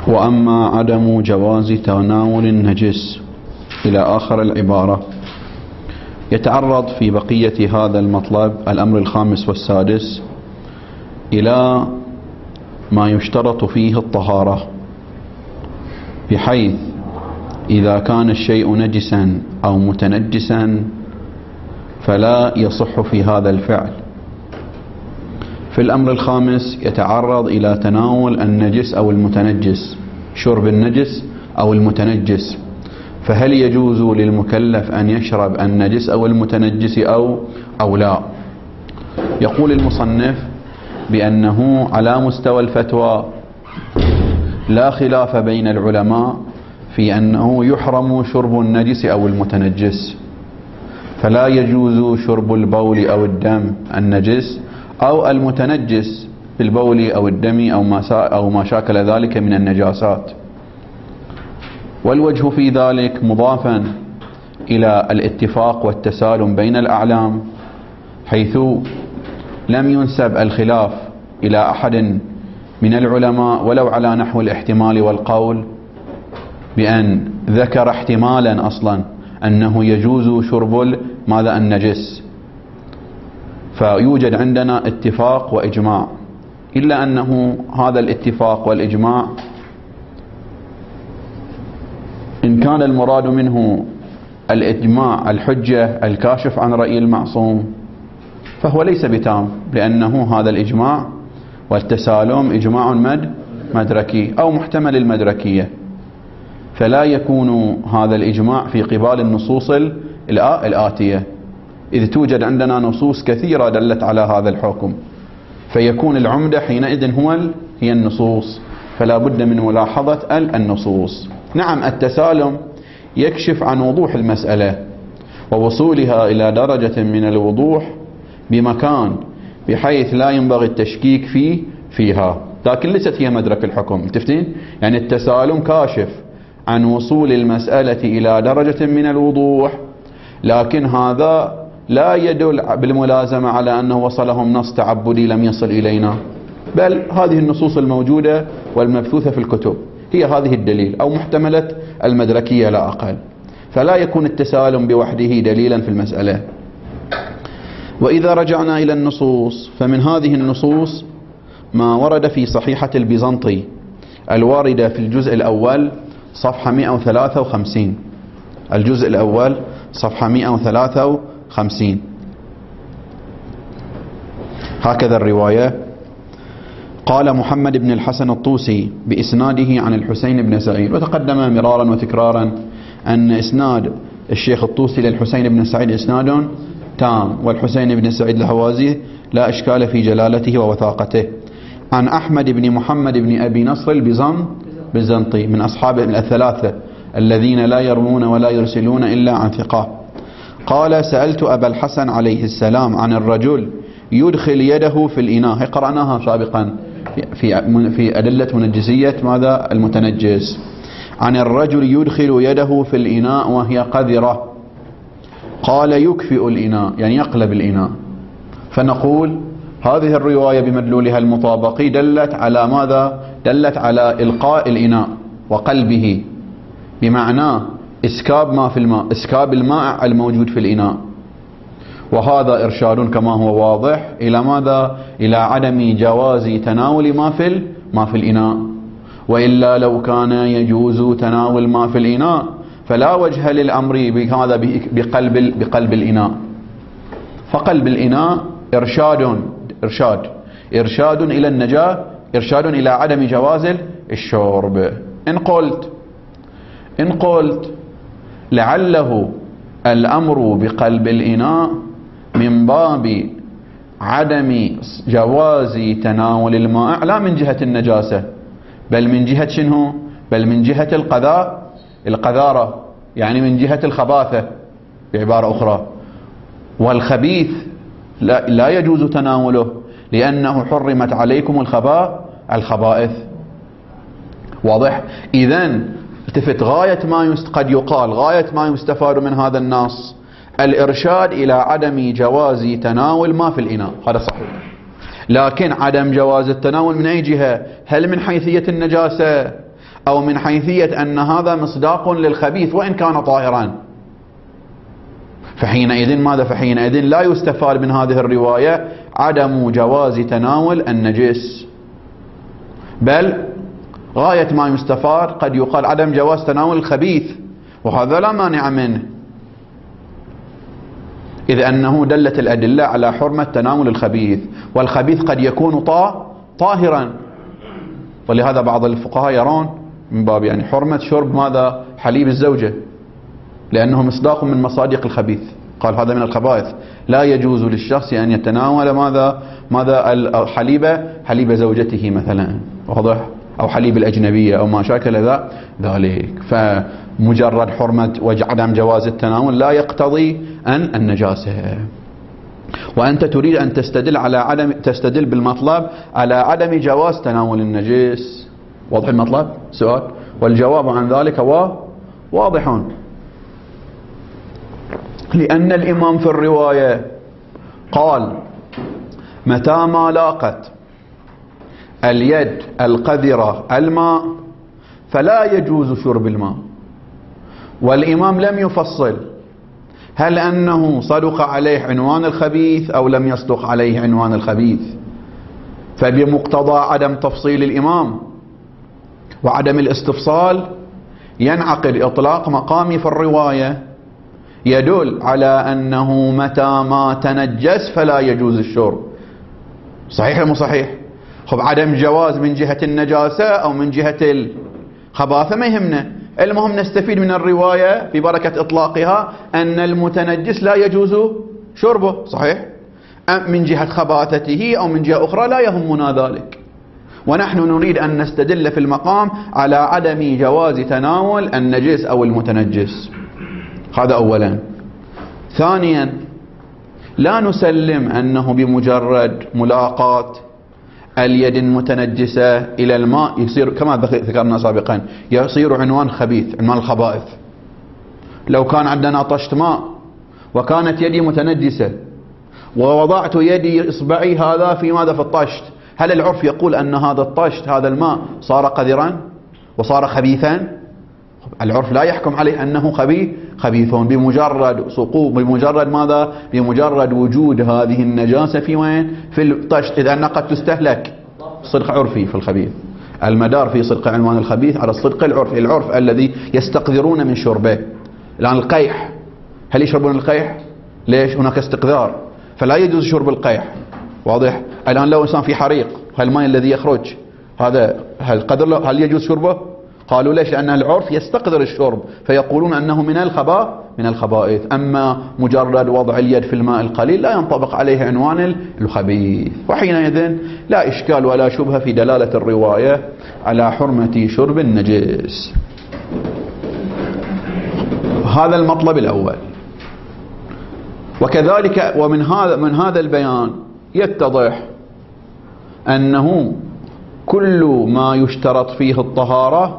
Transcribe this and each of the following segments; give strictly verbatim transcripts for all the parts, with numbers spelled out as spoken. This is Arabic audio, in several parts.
وأما عدم جواز تناول النجس إلى آخر العبارة، يتعرض في بقية هذا المطلب الأمر الخامس والسادس إلى ما يشترط فيه الطهارة، بحيث إذا كان الشيء نجسا أو متنجسا فلا يصح في هذا الفعل. في الأمر الخامس يتعرض إلى تناول النجس أو المتنجس، شرب النجس أو المتنجس، فهل يجوز للمكلف أن يشرب النجس أو المتنجس أو أو لا؟ يقول المصنف بأنه على مستوى الفتوى لا خلاف بين العلماء في أنه يحرم شرب النجس أو المتنجس، فلا يجوز شرب البول أو الدم النجس أو المتنجس بالبول أو الدم أو ما أو ما شاكل ذلك من النجاسات. والوجه في ذلك مضافا إلى الاتفاق والتسالم بين الأعلام، حيث لم ينسب الخلاف إلى أحد من العلماء ولو على نحو الاحتمال والقول، بأن ذكر احتمالا أصلا أنه يجوز شرب ماذا النجس. فيوجد عندنا اتفاق وإجماع، إلا أنه هذا الاتفاق والإجماع إن كان المراد منه الإجماع الحجة الكاشف عن رأي المعصوم فهو ليس بتام، لأنه هذا الإجماع والتسالم إجماع مد مدركي أو محتمل المدركية، فلا يكون هذا الإجماع في قبال النصوص الآتية، إذ توجد عندنا نصوص كثيرة دلت على هذا الحكم، فيكون العمدة حينئذ هو هي النصوص، فلا بد من ملاحظة النصوص. نعم، التسالم يكشف عن وضوح المسألة ووصولها إلى درجة من الوضوح بمكان بحيث لا ينبغي التشكيك فيه فيها، لكن ليست هي مدرك الحكم. متفقين؟ يعني التسالم كاشف عن وصول المسألة إلى درجة من الوضوح، لكن هذا لا يدل بالملازمة على أنه وصلهم نص تعبدي لم يصل إلينا، بل هذه النصوص الموجودة والمبثوثة في الكتب هي هذه الدليل أو محتملة المدركية لا أقل، فلا يكون التسالم بوحده دليلا في المسألة. وإذا رجعنا إلى النصوص، فمن هذه النصوص ما ورد في صحيحة البيزنطي الواردة في الجزء الأول صفحة مئة وثلاثة وخمسين، الجزء الأول صفحة مئة وثلاثة وخمسين، هكذا الرواية: قال محمد بن الحسن الطوسي بإسناده عن الحسين بن سعيد. وتقدم مرارا وتكرارا أن إسناد الشيخ الطوسي للحسين بن سعيد إسناد تام، والحسين بن سعيد الهوازي لا إشكال في جلالته ووثاقته. عن أحمد بن محمد بن أبي نصر البيزنطي من أصحاب الثلاثة الذين لا يروون ولا يرسلون إلا عن ثقة، قال: سألت أبا الحسن عليه السلام عن الرجل يدخل يده في الإناء، قرأناها سابقا في في أدلة منجزية ماذا المتنجس، عن الرجل يدخل يده في الإناء وهي قذرة، قال: يكفئ الإناء يعني يقلب الإناء. فنقول هذه الرواية بمدلولها المطابقي دلت على ماذا؟ دلت على إلقاء الإناء وقلبه، بمعنى إسكاب ما في الماء، إسكاب الماء الموجود في الإناء، وهذا إرشاد كما هو واضح إلى ماذا؟ إلى عدم جواز تناول ما في ما في الإناء، وإلا لو كان يجوز تناول ما في الإناء فلا وجه للأمر بهذا بقلب بقلب الإناء. فقلب الإناء إرشاد إرشاد إرشاد إلى النجاة، إرشاد إلى عدم جواز الشرب. إن قلت إن قلت لعله الأمر بقلب الإناء من باب عدم جواز تناول الماء لا من جهة النجاسة، بل من جهة شنو؟ بل من جهة القذاء القذارة، يعني من جهة الخباثة بعبارة أخرى. والخبيث لا, لا يجوز تناوله لأنه حرمت عليكم الخباء الخبائث. واضح؟ إذن التفت، غاية ما يست قد يقال غاية ما يستفاد من هذا النص الإرشاد إلى عدم جواز تناول ما في الإناء، هذا صحيح، لكن عدم جواز التناول من أي جهة؟ هل من حيثية النجاسة أو من حيثية أن هذا مصداق للخبيث وإن كان طاهرا، فحينئذ ماذا؟ فحينئذ لا يستفاد من هذه الرواية عدم جواز تناول النجس، بل غاية ما يستفاد قد يقال عدم جواز تناول الخبيث، وهذا لا مانع منه، إذ أنه دلت الأدلة على حرمة تناول الخبيث، والخبيث قد يكون طاهرا. ولهذا بعض الفقهاء يرون من باب يعني حرمة شرب ماذا؟ حليب الزوجة، لأنه مصداق من مصادق الخبيث، قال هذا من الخبائث، لا يجوز للشخص أن يتناول ماذا ماذا الحليب حليب زوجته مثلا، واضح؟ أو حليب الأجنبية أو ما شاكل ذلك. فمجرد حرمة وعدم جواز التناول لا يقتضي أن النجاسة. وأنت تريد أن تستدل على عدم تستدل بالمطلب على عدم جواز تناول النجس، واضح المطلب؟ سؤال، والجواب عن ذلك واضح، لأن الإمام في الرواية قال متى ما لاقت اليد القذرة الماء فلا يجوز شرب الماء، والإمام لم يفصل هل أنه صدق عليه عنوان الخبيث أو لم يصدق عليه عنوان الخبيث. فبمقتضى عدم تفصيل الإمام وعدم الاستفصال ينعقد إطلاق مقامي في الرواية يدل على أنه متى ما تنجس فلا يجوز الشرب. صحيح مو صحيح؟ خب عدم جواز من جهة النجاسة أو من جهة الخباثة ما يهمنا، المهم نستفيد من الرواية ببركة إطلاقها أن المتنجس لا يجوز شربه، صحيح؟ من جهة خباثته أو من جهة أخرى لا يهمنا ذلك، ونحن نريد أن نستدل في المقام على عدم جواز تناول النجس أو المتنجس. هذا أولا. ثانيا، لا نسلم أنه بمجرد ملاقاة اليد المتنجسة إلى الماء يصير كما ذكرنا سابقا يصير عنوان خبيث، عنوان الخبائث. لو كان عندنا طشت ماء وكانت يدي متنجسة ووضعت يدي إصبعي هذا في ماذا؟ في الطشت، هل العرف يقول أن هذا الطشت هذا الماء صار قذرا وصار خبيثا؟ العرف لا يحكم عليه أنه خبيث خبيث بمجرد سقوط، بمجرد ماذا؟ بمجرد وجود هذه النجاسة في وين؟ في الطشت، إذا أنها قد تستهلك. صدق عرفي في الخبيث، المدار في صدق عنوان الخبيث على الصدق العرفي، العرف الذي يستقذرون من شربه. الآن القيح، هل يشربون القيح؟ ليش؟ هناك استقذار، فلا يجوز شرب القيح، واضح؟ الآن لو إنسان في حريق، هالماء الذي يخرج هذا هل قدر له هل يجوز شربه؟ قالوا ليش؟ لأن العرف يستقذر الشرب، فيقولون أنه من الخبا من الخبائث. أما مجرد وضع اليد في الماء القليل لا ينطبق عليه عنوان الخبيث، وحينئذ لا إشكال ولا شبهة في دلالة الرواية على حرمة شرب النجس. هذا المطلب الأول. وكذلك ومن هذا من هذا البيان يتضح أنه كل ما يشترط فيه الطهارة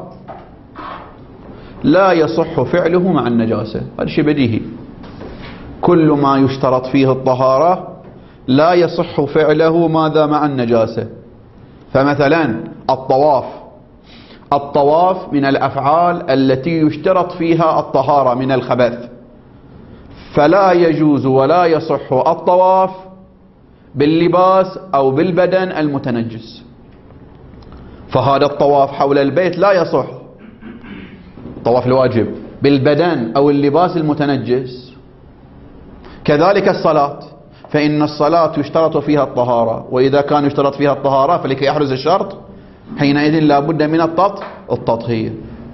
لا يصح فعله مع النجاسة، هذا شيء بديهي. كل ما يشترط فيه الطهارة لا يصح فعله ماذا؟ مع النجاسة. فمثلا الطواف، الطواف من الأفعال التي يشترط فيها الطهارة من الخبث، فلا يجوز ولا يصح الطواف باللباس أو بالبدن المتنجس. فهذا الطواف حول البيت لا يصح، طواف الواجب، بالبدن أو اللباس المتنجس. كذلك الصلاة، فإن الصلاة يشترط فيها الطهارة، وإذا كان يشترط فيها الطهارة فلكي يحرز الشرط حينئذ لا بد من التطهير.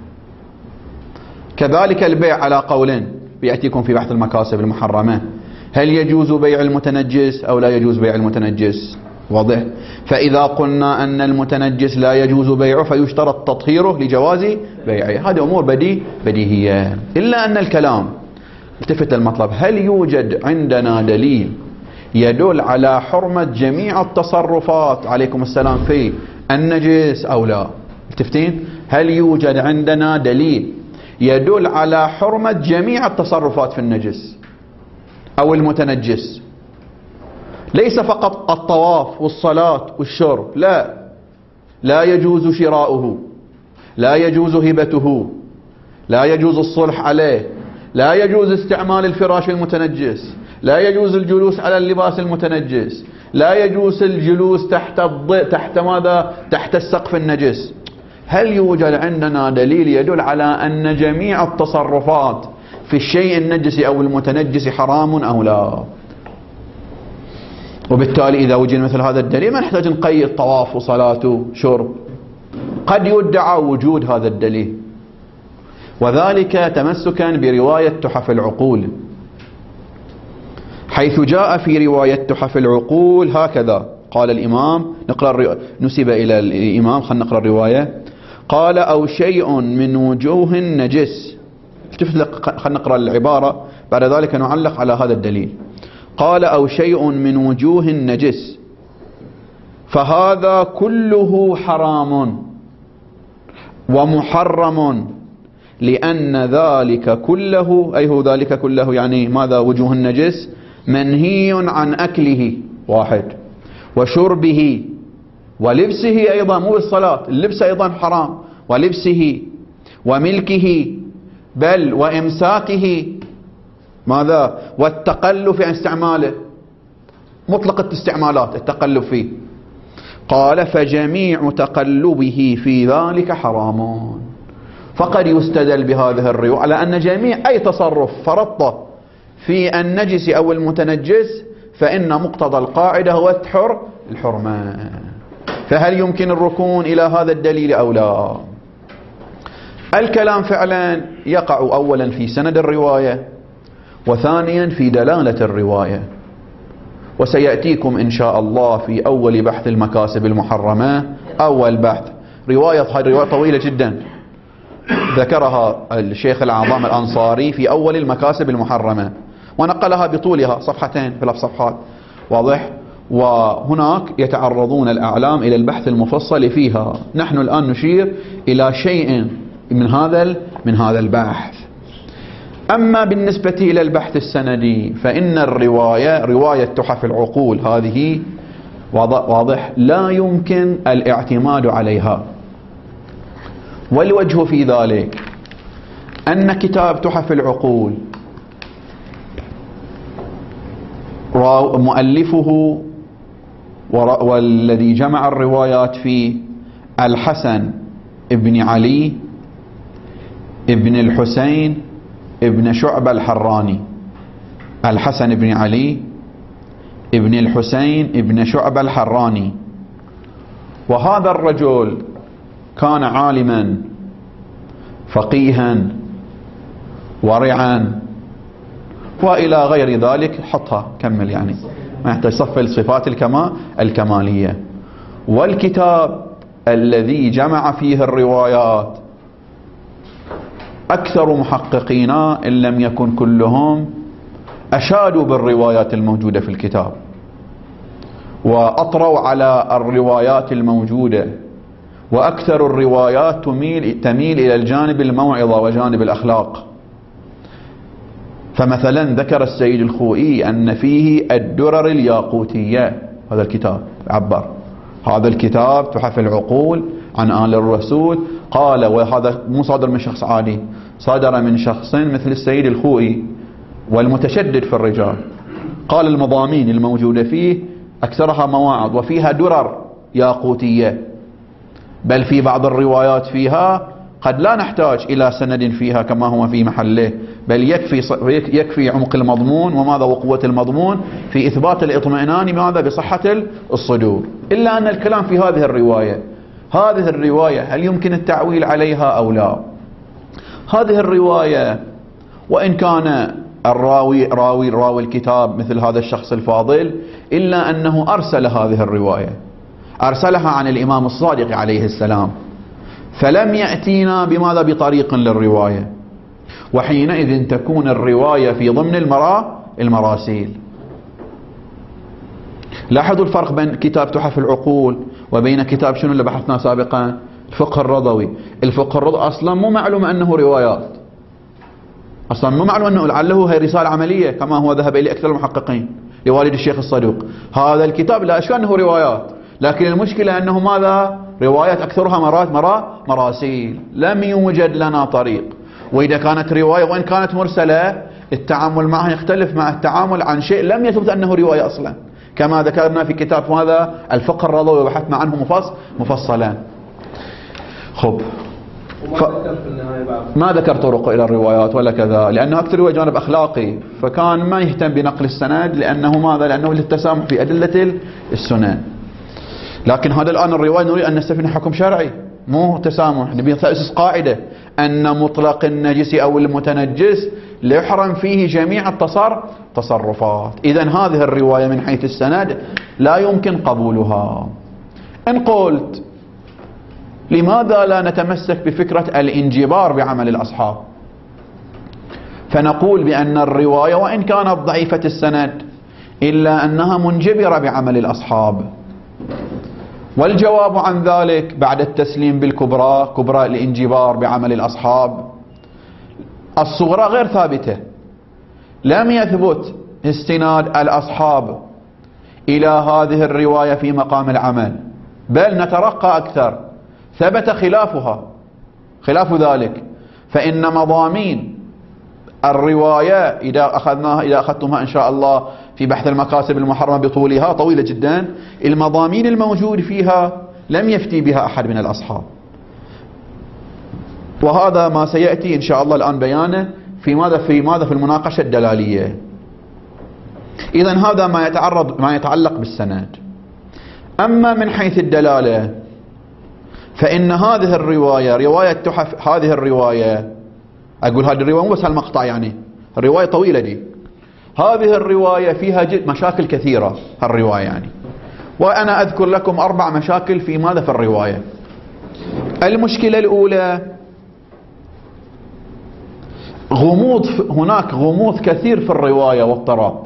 كذلك البيع على قولين بيأتيكم في بحث المكاسب المحرمة، هل يجوز بيع المتنجس أو لا يجوز بيع المتنجس؟ واضح؟ فإذا قلنا أن المتنجس لا يجوز بيعه فيشترط تطهيره لجواز بيعه، هذه أمور بدي بديهية. إلا أن الكلام التفت المطلب، هل يوجد عندنا دليل يدل على حرمة جميع التصرفات عليكم السلام في النجس أو لا؟ التفتين، هل يوجد عندنا دليل يدل على حرمة جميع التصرفات في النجس أو المتنجس؟ ليس فقط الطواف والصلاة والشرب، لا لا يجوز شراؤه، لا يجوز هبته، لا يجوز الصلح عليه، لا يجوز استعمال الفراش المتنجس، لا يجوز الجلوس على اللباس المتنجس، لا يجوز الجلوس تحت الض... تحت ماذا؟ تحت السقف النجس. هل يوجد عندنا دليل يدل على أن جميع التصرفات في الشيء النجس أو المتنجس حرام أو لا؟ وبالتالي إذا وجد مثل هذا الدليل ما نحتاج نقيد طواف وصلاة وشرب. قد يدعى وجود هذا الدليل، وذلك تمسكا برواية تحف العقول، حيث جاء في رواية تحف العقول هكذا. قال الإمام، نقرأ الرواية، نسب إلى الإمام، خلينا نقرأ الرواية. قال أو شيء من وجوه نجس، خلينا نقرأ العبارة بعد ذلك نعلق على هذا الدليل. قال أو شيء من وجوه نجس فهذا كله حرام ومحرم، لأن ذلك كله، أي هو ذلك كله يعني ماذا؟ وجوه النجس، منهي عن أكله واحد، وشربه، ولبسه أيضا، مو بالصلاة، اللبس أيضا حرام، ولبسه وملكه، بل وإمساكه ماذا؟ والتقلب في استعماله، مطلق الاستعمالات التقلب فيه. قال فجميع تقلبه في ذلك حرام. فقد يستدل بهذه الرواية على أن جميع أي تصرف فرطه في النجس أو المتنجس فإن مقتضى القاعدة هو التحر الحرمة. فهل يمكن الركون إلى هذا الدليل أو لا؟ الكلام فعلا يقع أولا في سند الرواية، وثانيا في دلالة الرواية. وسيأتيكم إن شاء الله في أول بحث المكاسب المحرمة، أول بحث، رواية هذه رواية طويلة جدا ذكرها الشيخ الأعظم الأنصاري في أول المكاسب المحرمة، ونقلها بطولها صفحتين ثلاث صفحات، واضح؟ وهناك يتعرضون الأعلام إلى البحث المفصل فيها. نحن الآن نشير إلى شيء من هذا من هذا البحث. أما بالنسبة إلى البحث السندي فإن الرواية، رواية تحف العقول هذه واضح لا يمكن الاعتماد عليها. والوجه في ذلك أن كتاب تحف العقول مؤلفه والذي جمع الروايات فيه الحسن ابن علي ابن الحسين ابن شعبة الحراني. الحسن ابن علي ابن الحسين ابن شعبة الحراني. وهذا الرجل كان عالما فقيها ورعا وإلى غير ذلك، حطها كمل يعني ما يحتاج صف الصفات الكما الكمالية. والكتاب الذي جمع فيه الروايات أكثر محققينا إن لم يكن كلهم أشادوا بالروايات الموجودة في الكتاب، وأطروا على الروايات الموجودة، وأكثر الروايات تميل, تميل إلى الجانب الموعظة وجانب الأخلاق. فمثلا ذكر السيد الخوئي أن فيه الدرر الياقوتية، هذا الكتاب عبر هذا الكتاب تحف العقول عن آل الرسول، قال وهذا مو صادر من شخص عادي، صادر من شخص مثل السيد الخوئي والمتشدد في الرجال. قال المضامين الموجودة فيه أكثرها مواعظ وفيها درر ياقوتية، بل في بعض الروايات فيها قد لا نحتاج إلى سند فيها كما هو في محله، بل يكفي يكفي عمق المضمون وماذا وقوة المضمون في إثبات الاطمئنان ماذا بصحة الصدور. إلا أن الكلام في هذه الرواية، هذه الرواية هل يمكن التعويل عليها أو لا؟ هذه الرواية وإن كان الراوي راوي راوي الكتاب مثل هذا الشخص الفاضل، إلا أنه أرسل هذه الرواية، أرسلها عن الإمام الصادق عليه السلام، فلم يأتينا بماذا بطريق للرواية، وحينئذ تكون الرواية في ضمن المرا المراسيل. لاحظوا الفرق بين كتاب تحف العقول وبين كتاب شنو اللي بحثناه سابقا؟ الفقه الرضوي. الفقه الرضوي أصلا مو معلوم أنه روايات، أصلا مو معلوم أنه لعله هي رسالة عملية كما هو ذهب إليه أكثر المحققين لوالد الشيخ الصدوق. هذا الكتاب لا أشك أنه روايات، لكن المشكلة أنه ماذا روايات أكثرها مرات مرا مراسيل، لم يوجد لنا طريق. وإذا كانت رواية وإن كانت مرسلة التعامل معها يختلف مع التعامل عن شيء لم يثبت أنه رواية أصلا، كما ذكرنا في كتاب هذا الفقه الرضوي وبحثنا عنه مفص مفصلا. خب ف... ما ذكر طرق إلى الروايات ولا كذا، لأنه أكثر هو جانب أخلاقي، فكان ما يهتم بنقل السند لأنه ماذا؟ لأنه للتسامح في أدلة السنن. لكن هذا الآن الرواية نريد أن نستفيد حكم شرعي مو تسامح، نبي نأسس قاعدة أن مطلق النجس أو المتنجس ليحرم فيه جميع التصرفات. إذن هذه الرواية من حيث السند لا يمكن قبولها. إن قلت لماذا لا نتمسك بفكرة الانجبار بعمل الأصحاب، فنقول بأن الرواية وإن كانت ضعيفة السند إلا أنها منجبرة بعمل الأصحاب. والجواب عن ذلك بعد التسليم بالكبرى، كبرى الانجبار بعمل الأصحاب، الصغرى غير ثابتة، لم يثبت استناد الأصحاب إلى هذه الرواية في مقام العمل، بل نترقى أكثر، ثبت خلافها خلاف ذلك. فإن مضامين الرواية إذا أخذناها إذا أخذتمها إن شاء الله في بحث المكاسب المحرمة بطولها طويلة جدا، المضامين الموجود فيها لم يفتي بها أحد من الأصحاب، وهذا ما سيأتي إن شاء الله الآن بيانه في ماذا في ماذا في المناقشة الدلالية. إذن هذا ما يتعرض ما يتعلق بالسند. أما من حيث الدلالة فإن هذه الرواية رواية تحف، هذه الرواية أقول هذه الرواية مو بس هالمقطع، يعني الرواية طويلة دي، هذه الرواية فيها مشاكل كثيرة الرواية يعني، وأنا أذكر لكم أربع مشاكل في ماذا في الرواية. المشكلة الأولى غموض، هناك غموض كثير في الرواية واضطراب،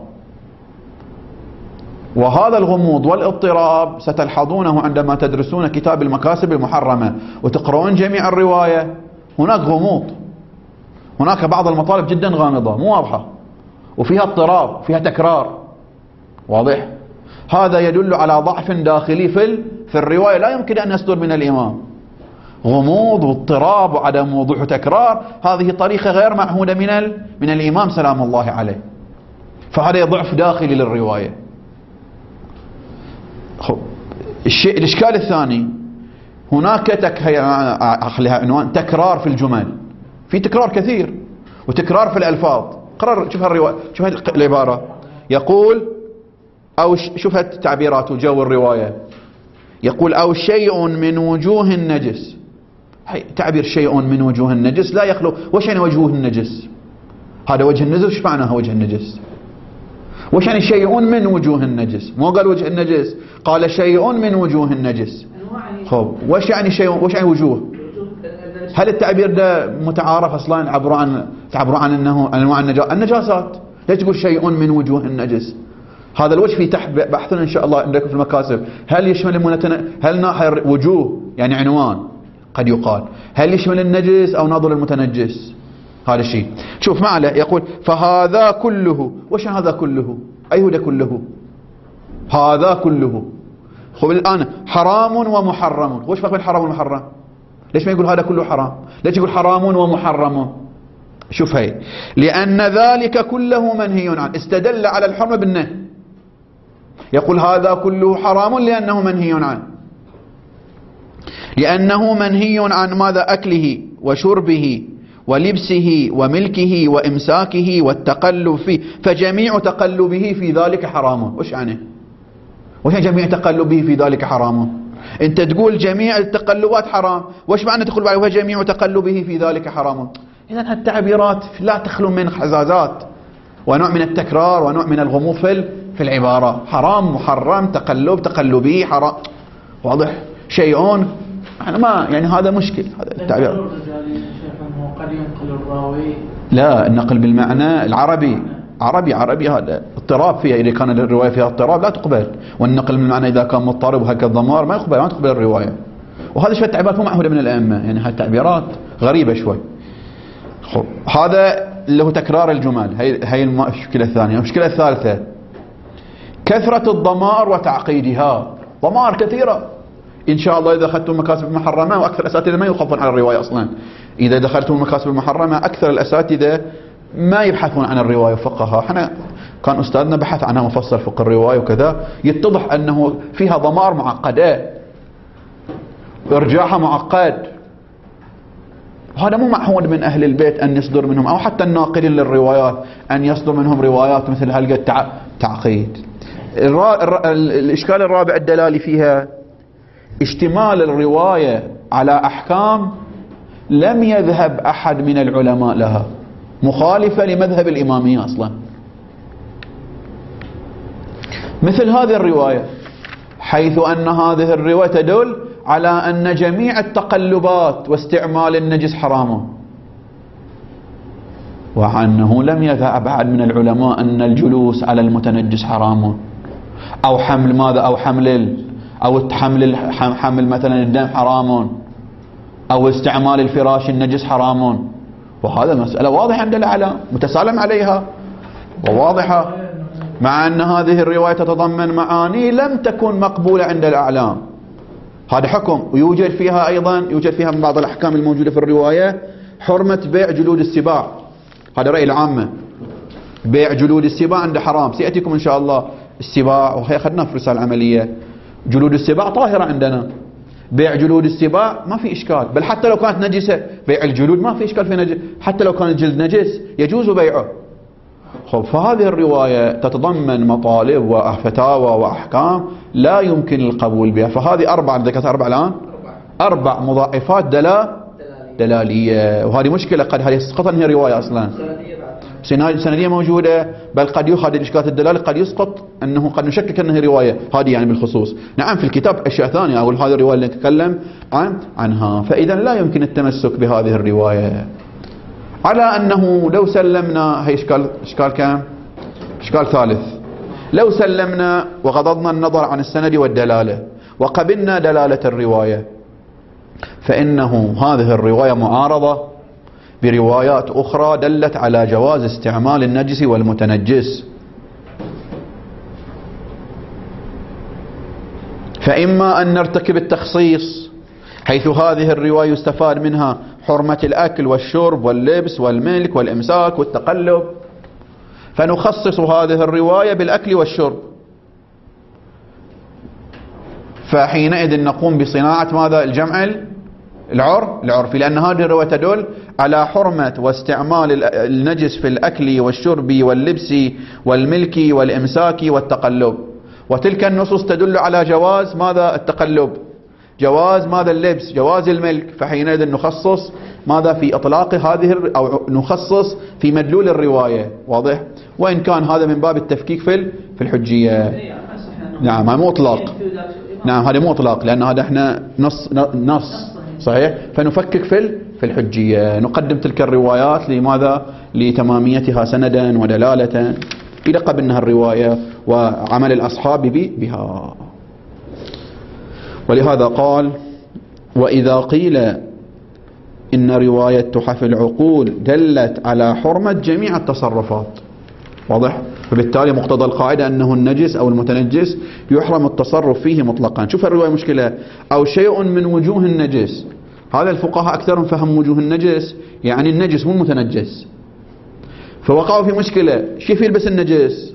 وهذا الغموض والاضطراب ستلحظونه عندما تدرسون كتاب المكاسب المحرمة وتقرؤون جميع الرواية. هناك غموض، هناك بعض المطالب جدا غامضة مو واضحة، وفيها اضطراب، فيها تكرار واضح. هذا يدل على ضعف داخلي في في الرواية لا يمكن أن يصدر من الإمام. غموض واضطراب وعدم وضوح وتكرار، هذه طريقة غير معهودة من من الإمام سلام الله عليه، فهذا ضعف داخلي للرواية. الشيء الإشكال الثاني، هناك تك... أخليها عنوان تكرار في الجمل، في تكرار كثير وتكرار في الألفاظ. قرر شوف الرواية، شوف العبارة، يقول أو شوف التعبيرات وجو الرواية، يقول أو شيء من وجوه النجس. تعبير شيء من وجوه النجس لا يخلو. وش يعني وجوه النجس؟ هذا وجه النجس، وش معناها وجه النجس؟ وش يعني شيء من وجوه النجس؟ مو قال وجه النجس، قال شيء من وجوه النجس. خب وش يعني شيء، وش يعني وجوه؟ هل التعبير ده متعارف اصلا؟ عبر عن تعبر عن انه انواع النجاسات، ليش تقول شيء من وجوه النجس؟ هذا الوجه في تحت بحثنا ان شاء الله عندكم في المكاسب، هل يشمل المنتن... هل ناحية وجوه يعني عنوان قد يقال، هل يشمل النجس او ناظر المتنجس؟ هذا الشيء. شوف معله يقول فهذا كله. وش هذا كله؟ أي هو ده كله؟ هذا كله. خب الآن حرام ومحرم، وش فرق بين حرام ومحرم؟ ليش ما يقول هذا كله حرام؟ ليش يقول حرام ومحرم؟ شوف هاي، لأن ذلك كله منهي عنه، استدل على الحرمة بالنهي. يقول هذا كله حرام لأنه منهي عنه، لأنه منهي عن ماذا؟ أكله وشربه ولبسه وملكه وإمساكه والتقلب فيه، فجميع تقلبه في ذلك حرام. وش يعني؟ وش يعني جميع تقلبه في ذلك حرام؟ انت تقول جميع التقلبات حرام، وش معنى تقول بعد وجميع تقلبه في ذلك حرام؟ إذن هالتعبيرات لا تخلو من حزازات ونوع من التكرار ونوع من الغموض في العبارة. حرام، محرم، تقلب، تقلبي، حرام، واضح؟ شيئون احنا ما يعني هذا مشكل هذا التعبير. قد ينقل الراوي، لا، النقل بالمعنى العربي، عربي عربي هذا اضطراب فيها، إذا كان الرواية فيها اضطراب لا تقبل، والنقل بالمعنى إذا كان مضطرب وهكذا ضمار ما يقبل، ما تقبل الرواية. وهذا شوية تعبيرات مو معهودة من الأئمة، يعني هاي التعبيرات غريبة شوي. خب هذا اللي هو تكرار الجمل، هي هي المشكلة الثانية. المشكلة الثالثة كثرة الضمائر وتعقيدها، ضمائر كثيرة إن شاء الله إذا أخذتم المكاسب المحرمة، وأكثر الأساتذة ما يوقفون على الرواية أصلا. إذا دخلتم المكاسب المحرمة أكثر الأساتذة ما يبحثون عن الرواية وفقها. احنا كان أستاذنا بحث عنها مفصل فقه الرواية وكذا، يتضح أنه فيها ضمائر معقدة، إرجاعها معقد. هذا مو معهود من أهل البيت أن يصدر منهم، أو حتى الناقلين للروايات أن يصدر منهم روايات مثل هالقد تعقيد. الإشكال الرابع الدلالي فيها اشتمال الرواية على أحكام لم يذهب أحد من العلماء لها، مخالفة لمذهب الإمامية أصلا. مثل هذه الرواية، حيث أن هذه الرواية تدل على أن جميع التقلبات واستعمال النجس حرام، وأنه لم يذهب أحد من العلماء أن الجلوس على المتنجس حرام، أو حمل ماذا أو حمل أو حمل حمل مثلا الدم حرام، أو استعمال الفراش النجس حرام. وهذا مسألة واضحة عند الأعلام متسالم عليها وواضحة، مع أن هذه الرواية تتضمن معاني لم تكن مقبولة عند الأعلام. هذا حكم. ويوجد فيها أيضا يوجد فيها من بعض الأحكام الموجودة في الرواية حرمة بيع جلود السباع. هذا رأي العامة، بيع جلود السباع عند حرام. سيأتيكم إن شاء الله السباع، وهي أخذناه في رسالة عملية. جلود السباع طاهرة عندنا، بيع جلود السباع ما في إشكال، بل حتى لو كانت نجسة بيع الجلود ما في إشكال في نجس، حتى لو كان الجلد نجس يجوز بيعه. خب، فهذه الرواية تتضمن مطالب وفتاوى وأحكام لا يمكن القبول بها. فهذه أربع ذكرت أربع الآن أربع مضاعفات دلا دلالية، وهذه مشكلة. قد هذه سقط هي رواية أصلا سندية موجودة، بل قد يؤخذ الإشكال الدلالي قد يسقط أنه قد نشكك أنها رواية. هذه يعني بالخصوص. نعم في الكتاب أشياء ثانية، أقول هذه الرواية اللي نتكلم عن عنها. فإذا لا يمكن التمسك بهذه الرواية، على أنه لو سلمنا هي إشكال إشكال كام؟ إشكال ثالث. لو سلمنا وغضضنا النظر عن السند والدلالة وقبلنا دلالة الرواية، فإنه هذه الرواية معارضة بروايات أخرى دلت على جواز استعمال النجس والمتنجس. فإما أن نرتكب التخصيص، حيث هذه الرواية يستفاد منها حرمة الأكل والشرب واللبس والملك والإمساك والتقلب، فنخصص هذه الرواية بالأكل والشرب، فحينئذ نقوم بصناعة ماذا؟ الجمع العر العرفي، لأن هذه الرواية تدل على حرمة واستعمال النجس في الأكل والشرب واللبس والملك والإمساك والتقلب، وتلك النصوص تدل على جواز ماذا؟ التقلب، جواز ماذا؟ اللبس، جواز الملك. فحينئذ نخصص ماذا في إطلاق هذه أو نخصص في مدلول الرواية. واضح؟ وإن كان هذا من باب التفكيك في في الحجية. نعم، هذا مو إطلاق. نعم هذا مو إطلاق، لأن هذا احنا نص نص صحيح، فنفكك في في الحجية، نقدم تلك الروايات لماذا؟ لتماميتها سندا ودلالة إلى قبلها الرواية وعمل الأصحاب بها. ولهذا قال: وإذا قيل إن رواية تحف العقول دلت على حرمة جميع التصرفات. واضح؟ فبالتالي مقتضى القاعدة أنه النجس أو المتنجس يحرم التصرف فيه مطلقا. شوف الرواية مشكلة، أو شيء من وجوه النجس. هذا الفقهاء أكثرهم فهم وجوه النجس يعني النجس مو المتنجس، فوقعوا في مشكلة. كيف يلبس النجس؟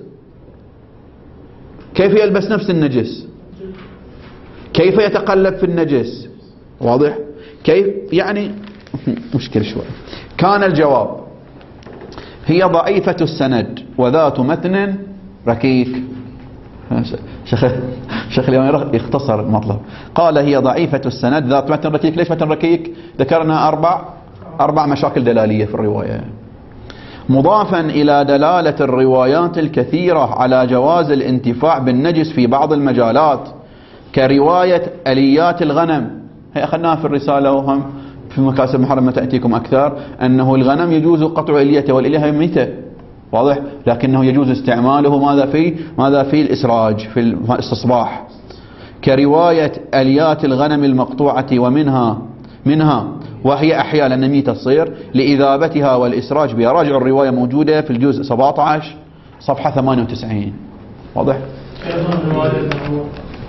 كيف يلبس نفس النجس؟ كيف يتقلب في النجس؟ واضح؟ كيف يعني مشكلة شوي. كان الجواب: هي ضعيفة السند وذات متن ركيك. شيخ شيخ اليوم يختصر المطلب، قال: هي ضعيفة السند ذات متن ركيك. ليش متن ركيك؟ ذكرنا أربع أربع مشاكل دلالية في الرواية، مضافا إلى دلالة الروايات الكثيرة على جواز الانتفاع بالنجس في بعض المجالات، كرواية أليات الغنم. هي أخذناها في الرسالة، وهم في مكاسب محرمة تأتيكم أكثر، أنه الغنم يجوز قطع إليته، والإلية ميتة. واضح؟ لكنه يجوز استعماله ماذا في ماذا في الإسراج، في الاستصباح. كرواية أليات الغنم المقطوعة ومنها منها وهي أحياء لأن ميتة تصير لإذابتها والإسراج بها. راجعوا الرواية موجودة في الجزء سبعة عشر صفحة ثمانية وتسعين. واضح؟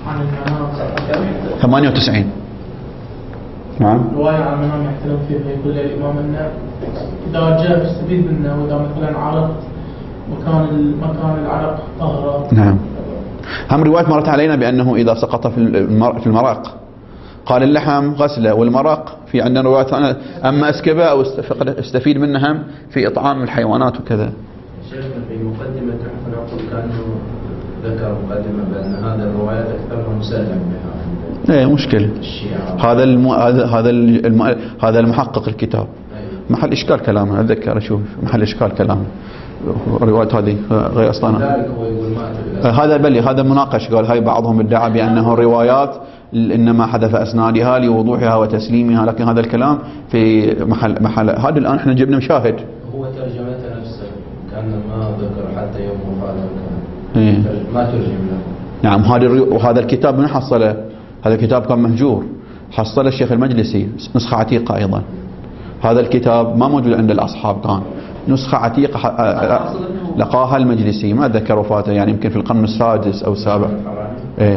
عن المنام ثمانية وتسعين. نعم. رواية عن المنام يحتلم فيها يقول الإمام أنه إذا جاء يستفيد منه وإذا مثلا علق مكان مكان العلق طهرة. نعم. هم رواية مرت علينا بأنه إذا سقط في في المرق قال اللحم غسله، والمرق في عندنا رواية ثانية أما أسكبه أو استفيد منها في إطعام الحيوانات وكذا. شيخنا في مقدمة نحن نقول كأنه ذكر مقدمة بأن هذه الروايات أكثرها مسلم بها. إيه مشكلة. هذا الم... هذا الم... هذا المحقق الكتاب. محل إشكال كلامه، أتذكر أشوف محل إشكال كلامه. الروايات هذه غير أصلا. هذا بلي هذا مناقش، قال هاي بعضهم ادعى بأنه الروايات إنما حذف أسنادها لوضوحها وتسليمها، لكن هذا الكلام في محل محل هذا الآن احنا جبنا مشاهد. هو ترجمته نفسه كان ما ذكر حتى يوم وفاته إيه. ما ترجم له. نعم. هذا وهذا الكتاب من حصله؟ هذا الكتاب كان مهجور، حصل الشيخ المجلسي نسخة عتيقة أيضا. هذا الكتاب ما موجود عند الأصحاب، كان نسخة عتيقة لقاها المجلسي، ما أتذكر وفاته، يعني يمكن في القرن السادس أو السابع. إيه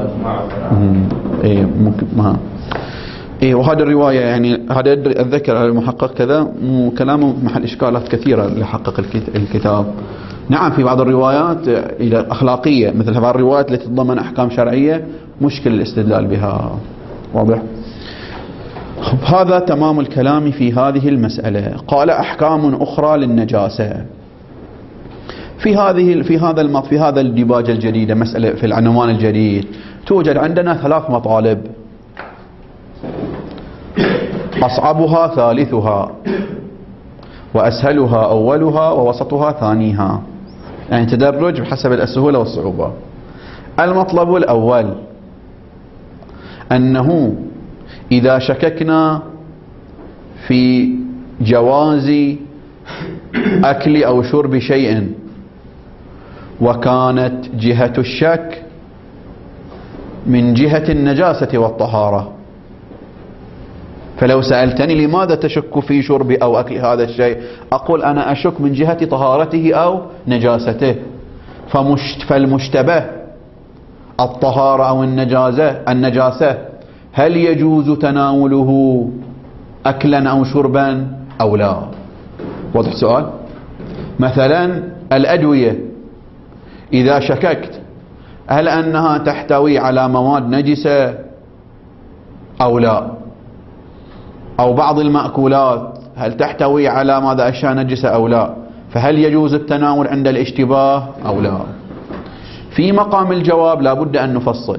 إيه ممكن ما إيه. وهذا الرواية يعني هذا أتذكر المحقق كذا كلامه محل إشكالات كثيرة لحقق الكتاب. نعم في بعض الروايات إلى أخلاقية مثل هذه الروايات التي تتضمن أحكام شرعية مشكل الاستدلال بها. واضح؟ هذا تمام الكلام في هذه المسألة. قال أحكام أخرى للنجاسة. في هذه في هذا المط في هذا الديباجة الجديدة مسألة في العنوان الجديد توجد عندنا ثلاث مطالب، أصعبها ثالثها، وأسهلها أولها، ووسطها ثانيها، يعني تدرج بحسب السهولة والصعوبة. المطلب الأول أنه إذا شككنا في جواز أكل أو شرب شيء وكانت جهة الشك من جهة النجاسة والطهارة، فلو سألتني لماذا تشك في شرب أو أكل هذا الشيء، أقول أنا أشك من جهة طهارته أو نجاسته. فالمشتبه الطهارة أو النجاسة النجاسة هل يجوز تناوله أكلا أو شربا أو لا؟ واضح السؤال؟ مثلا الأدوية إذا شككت هل أنها تحتوي على مواد نجسة أو لا، أو بعض المأكولات هل تحتوي على ماذا أشياء نجسة أو لا، فهل يجوز التناول عند الاشتباه أو لا؟ في مقام الجواب لا بد أن نفصل.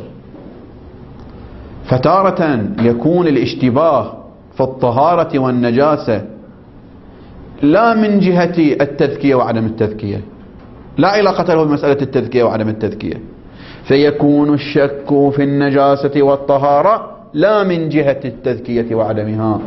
فتارة يكون الاشتباه في الطهارة والنجاسة لا من جهة التذكية وعدم التذكية، لا علاقة له بمسألة التذكية وعدم التذكية، فيكون الشك في النجاسة والطهارة لا من جهة التذكية وعدمها،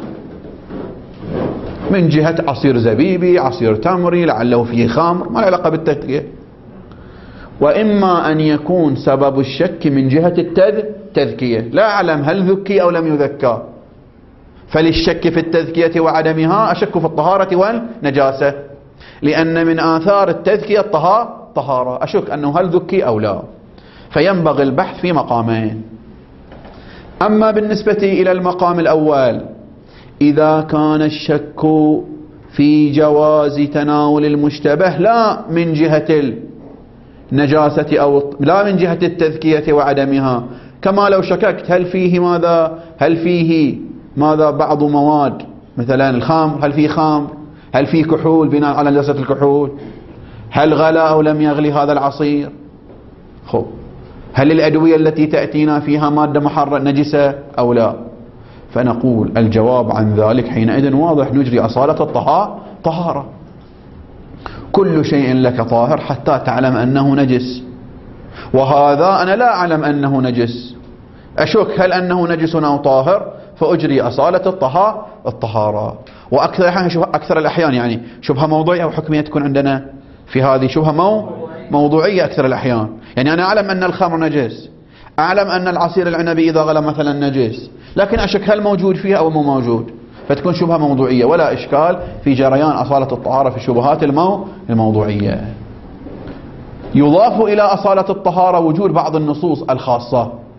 من جهة عصير زبيبي، عصير تمري، لعله فيه خمر، ما له علاقة بالتذكية. وإما أن يكون سبب الشك من جهة التذكية، لا أعلم هل ذكي أو لم يذكى، فللشك في التذكية وعدمها أشك في الطهارة والنجاسة، لأن من آثار التذكية الطهارة، أشك أنه هل ذكي أو لا، فينبغي البحث في مقامين. أما بالنسبة إلى المقام الأول، إذا كان الشك في جواز تناول المشتبه لا من جهة النجاسة أو لا من جهة التذكية وعدمها، كما لو شككت هل فيه ماذا هل فيه ماذا بعض مواد مثلا الخمر، هل فيه خمر، هل فيه كحول بناء على نجاسة الكحول، هل غلى أو لم يغلي هذا العصير، خب هل الأدوية التي تأتينا فيها مادة محررة نجسة أو لا، فنقول الجواب عن ذلك حينئذ واضح، نجري أصالة الطهارة. كل شيء لك طاهر حتى تعلم أنه نجس، وهذا أنا لا أعلم أنه نجس، أشك هل أنه نجس أو طاهر، فأجري أصالة الطهارة. وأكثر الأحيان أكثر الأحيان يعني شبهة موضوعية أو حكمية تكون عندنا في هذه شبهة مو موضوعية أكثر الأحيان. يعني أنا أعلم أن الخمر نجس، أعلم أن العصير العنبي إذا غلى مثلا نجس، لكن أشك هل موجود فيها أو مو موجود، فتكون شبهة موضوعية، ولا إشكال في جريان أصالة الطهارة في الشبهات المو الموضوعية. يضاف إلى أصالة الطهارة وجود بعض النصوص الخاصة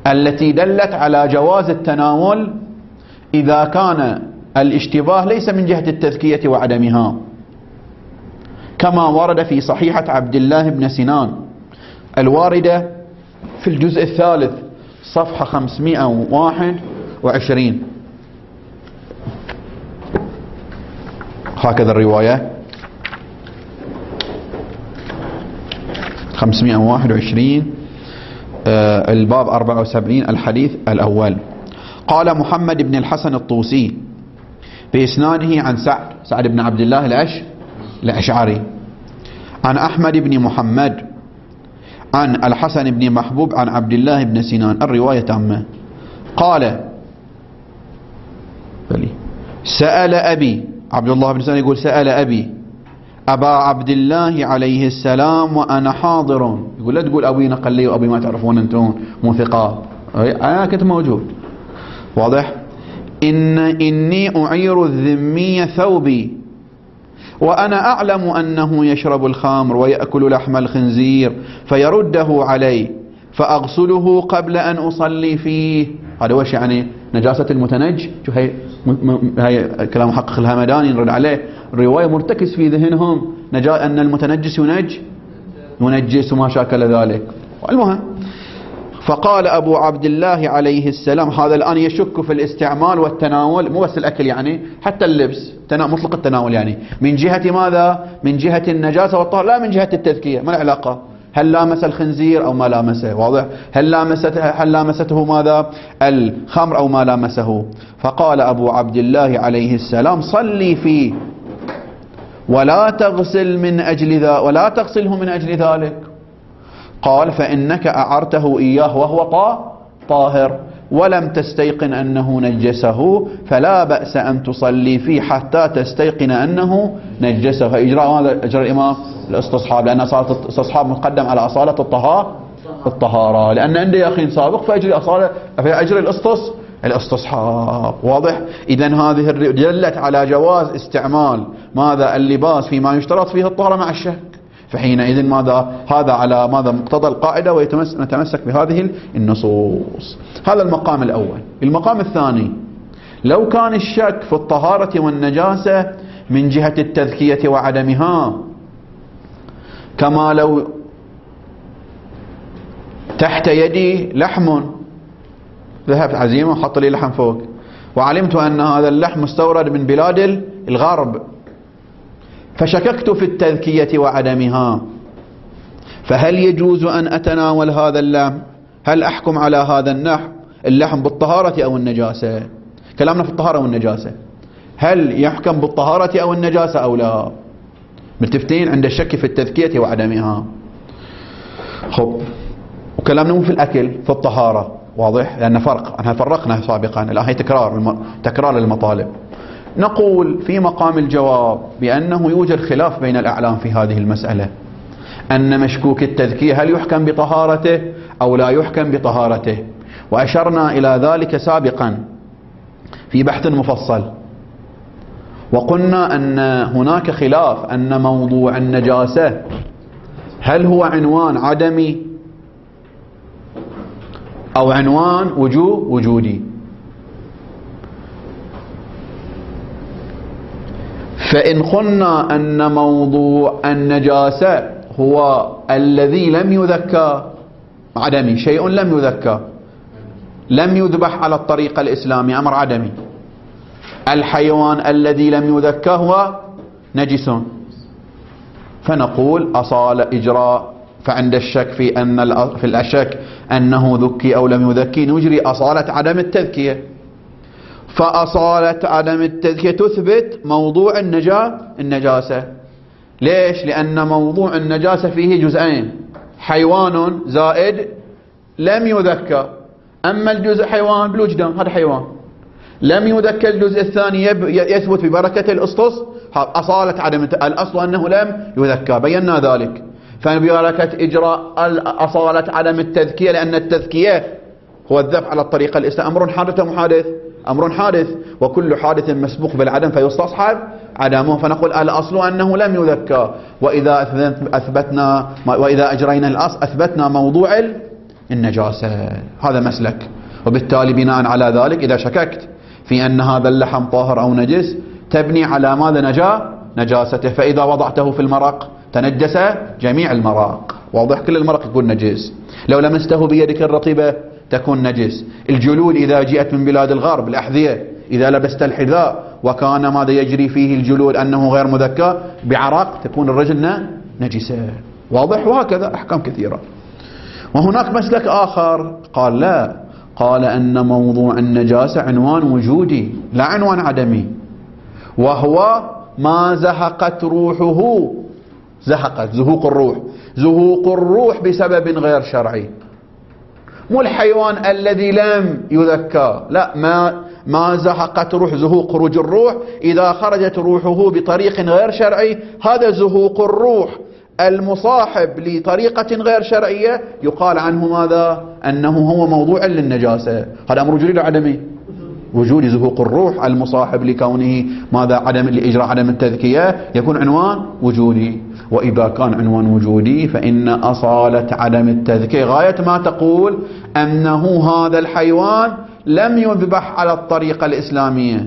التي دلت على جواز التناول إذا كان الاشتباه ليس من جهة التذكية وعدمها، كما ورد في صحيحة عبد الله بن سنان الواردة في الجزء الثالث صفحة خمسمائة وواحد وعشرين. هكذا الرواية خمسمائة وواحد وعشرين، آه الباب أربعة وسبعين، الحديث الأول. قال محمد بن الحسن الطوسي بإسناده عن سعد سعد بن عبد الله الأش الأشعري عن أحمد بن محمد عن الحسن بن محبوب عن عبد الله بن سنان، الرواية تامة. قال سأل أبي، عبد الله بن سنان يقول سأل أبي أبا عبد الله عليه السلام وأنا حاضر. يقول لا تقول أبي نقل لي وأبي ما تعرفون أنتم مو ثقة، أنا كنت موجود. واضح؟ إن إني أعير الذمي ثوبي وأنا أعلم أنه يشرب الخمر ويأكل لحم الخنزير فيرده علي فأغسله قبل أن أصلي فيه. هذا وش يعني نجاسة المتنج؟ شو هي هي كلام محقق الهمداني نرد عليه. الرواية مرتكز في ذهنهم نجا أن المتنجس ينج ينجس وما شاكل ذلك. المهم فقال أبو عبد الله عليه السلام، هذا الآن يشك في الاستعمال والتناول، مو بس الأكل يعني حتى اللبس مطلق التناول، يعني من جهة ماذا؟ من جهة النجاسة والطهر، لا من جهة التذكية. ما العلاقة؟ هل لامس الخنزير أو ما لامسه؟ واضح؟ هل لامسته هل لامسته ماذا؟ الخمر أو ما لامسه؟ فقال أبو عبد الله عليه السلام صلي فيه ولا تغسل من أجل ذا ولا تغسله من أجل ذلك. قال فإنك أعرته إياه وهو طاهر ولم تستيقن أنه نجسه فلا بأس أن تصلي فيه حتى تستيقن أنه نجسه. فإجراء هذا إجراء الإمام الاستصحاب، لأن أصالة الاستصحاب مقدم على أصالة الطهارة الطهارة لأن عندي يقين سابق فأجري أصالة فأجري الاستص الاستصحاب. واضح؟ إذن هذه دلت على جواز استعمال ماذا؟ اللباس فيما يشترط فيه الطهارة مع الشك. فحينئذ ماذا؟ هذا على ماذا؟ مقتضى القاعدة ونتمسك بهذه النصوص. هذا المقام الأول. المقام الثاني، لو كان الشك في الطهارة والنجاسة من جهة التذكية وعدمها، كما لو تحت يدي لحم، ذهبت عزيمة وحط لي لحم فوق وعلمت أن هذا اللحم مستورد من بلاد الغرب، فشككت في التذكية وعدمها، فهل يجوز أن أتناول هذا اللحم؟ هل أحكم على هذا اللحم اللحم بالطهارة أو النجاسة؟ كلامنا في الطهارة والنجاسة، هل يحكم بالطهارة أو النجاسة أو لا؟ متفتين عند الشك في التذكية وعدمها. خب، وكلامنا مو في الأكل، في الطهارة. واضح؟ لأن فرق، أنها فرقنا سابقا، الآن هي تكرار تكرار المطالب. نقول في مقام الجواب بأنه يوجد خلاف بين الأعلام في هذه المسألة، أن مشكوك التذكية هل يحكم بطهارته أو لا يحكم بطهارته، وأشرنا إلى ذلك سابقا في بحث مفصل، وقلنا أن هناك خلاف أن موضوع النجاسة هل هو عنوان عدمي أو عنوان وجوب وجودي. فإن قلنا أن موضوع النجاسة هو الذي لم يذكى عدمي، شيء لم يذكى، لم يذبح على الطريقة الإسلامية، أمر عدمي. الحيوان الذي لم يذكى هو نجس، فنقول أصال إجراء، فعند الشك في أن في الأشك أنه ذكي أو لم يذكي نجري أصالة عدم التذكية. فأصالة عدم التذكية تثبت موضوع النجا النجاسة. ليش؟ لأن موضوع النجاسة فيه جزئين، حيوان زائد لم يذكى. أما الجزء حيوان بالوجدان، هذا حيوان لم يذكى، الجزء الثاني يثبت ببركة الأسطس أصالة عدم الأصل أنه لم يذكى، بينا ذلك. فببركة إجراء أصالة عدم التذكية، لأن التذكية هو الذبح على الطريقة الإسلامية، أمر حادث أم حادث؟ أمر حادث، وكل حادث مسبوق بالعدم فيستصحب عدمه. فنقول الأصل أنه لم يذكى، وإذا أثبتنا وإذا أجرينا الأصل أثبتنا موضوع النجاسة. هذا مسلك. وبالتالي بناء على ذلك إذا شككت في أن هذا اللحم طاهر أو نجس تبني على ماذا؟ نجا نجاسته. فإذا وضعته في المرق تنجس جميع المرق. واضح؟ كل المرق يكون نجس. لو لمسته بيدك الرطبة تكون نجس. الجلود إذا جاءت من بلاد الغرب، الأحذية إذا لبست الحذاء وكان ماذا يجري فيه الجلود أنه غير مذكى بعرق تكون الرجل نجسة. واضح؟ وهكذا أحكام كثيرة. وهناك مسلك آخر قال لا، قال أن موضوع النجاسة عنوان وجودي لا عنوان عدمي، وهو ما زهقت روحه، زهقت زهوق الروح، زهوق الروح بسبب غير شرعي، مو الحيوان الذي لم يذكى، لا، ما ما زهقت روح، زهوق خروج الروح إذا خرجت روحه بطريق غير شرعي، هذا زهوق الروح المصاحب لطريقة غير شرعية يقال عنه ماذا؟ أنه هو موضوع للنجاسة. هذا أمر وجودي عدمي؟ وجود زهوق الروح المصاحب لكونه ماذا؟ عدم لإجراء عدم التذكية يكون عنوان وجودي. وإذا كان عنوان وجودي فإن أصالة عدم التذكية غاية ما تقول أنه هذا الحيوان لم يذبح على الطريقة الإسلامية،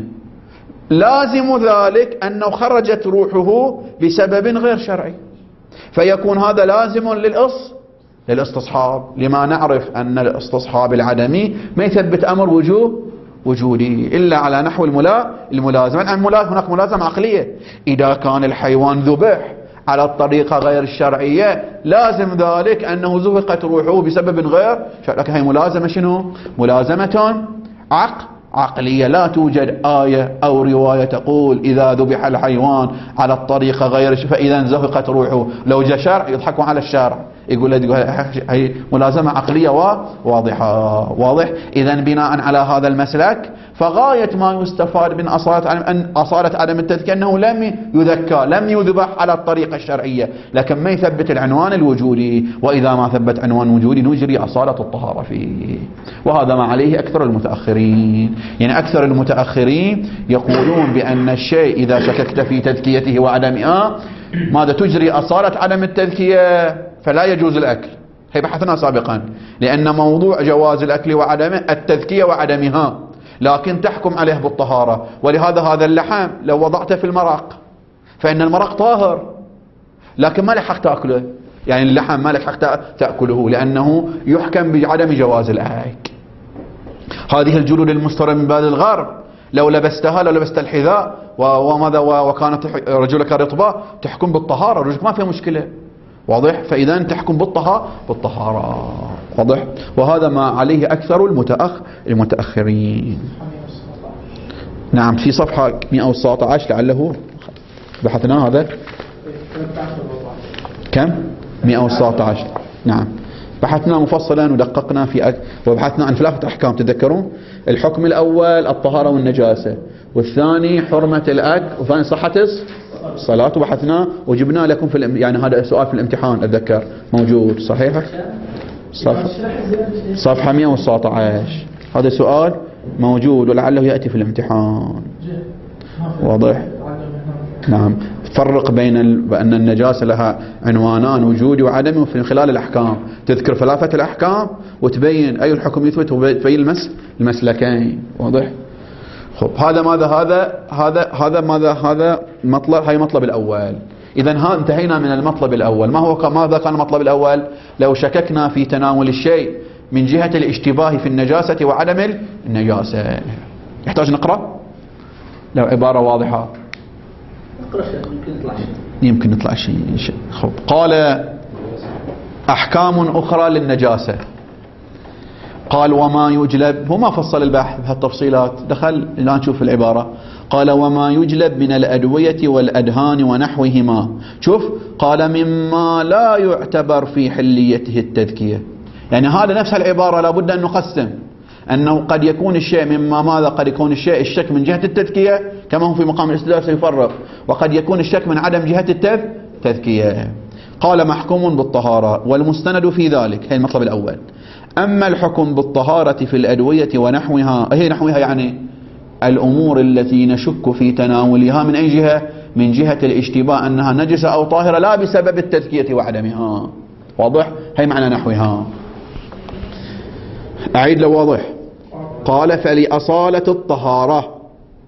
لازم ذلك أنه خرجت روحه بسبب غير شرعي، فيكون هذا لازم للإص للاستصحاب، لما نعرف أن الاستصحاب العدمي ما يثبت أمر وجوه وجودي إلا على نحو الملا الملازمة. هناك ملازمة عقلية، إذا كان الحيوان ذبح على الطريقة غير الشرعية لازم ذلك أنه زهقت روحه بسبب غير شرعي، لكن هي ملازمة شنو؟ ملازمة عقل عقلية. لا توجد آية أو رواية تقول إذا ذبح الحيوان على الطريقة غير فإذا زهقت روحه. لو جاء شرع يضحكوا على الشارع يقول هي ملازمة عقلية واضحة. واضح؟ إذا بناء على هذا المسلك فغاية ما يستفاد من أصالة أن أصالة عدم التذكية أنه لم يذكى، لم يذبح على الطريقة الشرعية، لكن ما يثبت العنوان الوجودي. وإذا ما ثبت عنوان وجودي نجري أصالة الطهارة فيه. وهذا ما عليه أكثر المتأخرين. يعني أكثر المتأخرين يقولون بأن الشيء إذا شككت في تذكيته وعدمها ماذا؟ تجري أصالة عدم التذكية فلا يجوز الأكل. هي بحثنا سابقا، لأن موضوع جواز الأكل وعدمه التذكية وعدمها، لكن تحكم عليه بالطهارة. ولهذا هذا اللحم لو وضعته في المرق فإن المرق طاهر، لكن ما لك حق تأكله، يعني اللحم ما لك حق تأكله لأنه يحكم بعدم جواز الأكل. هذه الجلود المستوردة من بلاد الغرب لو لبستها، لو لبست الحذاء وماذا وكانت رجلك رطبة تحكم بالطهارة، رجلك ما فيها مشكلة. واضح؟ فإذا تحكم بالطهارة بالطهارة. واضح؟ وهذا ما عليه أكثر المتأخ المتأخرين. نعم، في صفحة مئة وتسعة عشر لعله بحثنا هذا كم؟ مئة وتسعة عشر. نعم، بحثنا مفصلا ودققنا في أك... وبحثنا عن ثلاثة أحكام تتذكرون. الحكم الأول الطهارة والنجاسة، والثاني حرمة الأكل، والثاني صحة الصلاة. وبحثنا وجبنا لكم في الام... يعني هذا سؤال في الامتحان أتذكر موجود صحيح صفحة صفحة مئة وتسعة عشر. هذا سؤال موجود ولعله يأتي في الامتحان. واضح؟ نعم. فرق بين ال... بأن النجاسة لها عنوانان وجودي وعدمي، وفي خلال الأحكام تذكر ثلاثة الأحكام وتبين أي الحكم يثبت وتبين المس... المسلكين. واضح؟ خب هذا ماذا؟ هذا هذا هذا ماذا؟ هذا مطلب، هاي مطلب الأول. إذا ها انتهينا من المطلب الأول. ما هو ماذا كان المطلب الأول؟ لو شككنا في تناول الشيء من جهة الاشتباه في النجاسة وعدم النجاسة. يحتاج نقرأ؟ لو عبارة واضحة يمكن نطلع شيء يمكن نطلع شيء. خب قال أحكام أخرى للنجاسة. قال وما يجلب، هو ما فصل البحث بهالتفصيلات، دخل الآن نشوف العبارة. قال وما يجلب من الأدوية والأدهان ونحوهما. شوف، قال مما لا يعتبر في حليته التذكية. يعني هذا نفس العبارة لابد أن نقسم، أنه قد يكون الشيء مما ماذا؟ قد يكون الشيء الشك من جهة التذكية كما هو في مقام الاستدلال سيفرق، وقد يكون الشك من عدم جهة التذكية. قال محكوم بالطهارة والمستند في ذلك، هي المطلب الأول. أما الحكم بالطهارة في الأدوية ونحوها، هي نحوها يعني الأمور التي نشك في تناولها من أي جهة؟ من جهة الاشتباه أنها نجسة أو طاهرة لا بسبب التذكية وعدمها. واضح؟ هي معنى نحوها. أعيد لو واضح. قال فلأصالة الطهارة،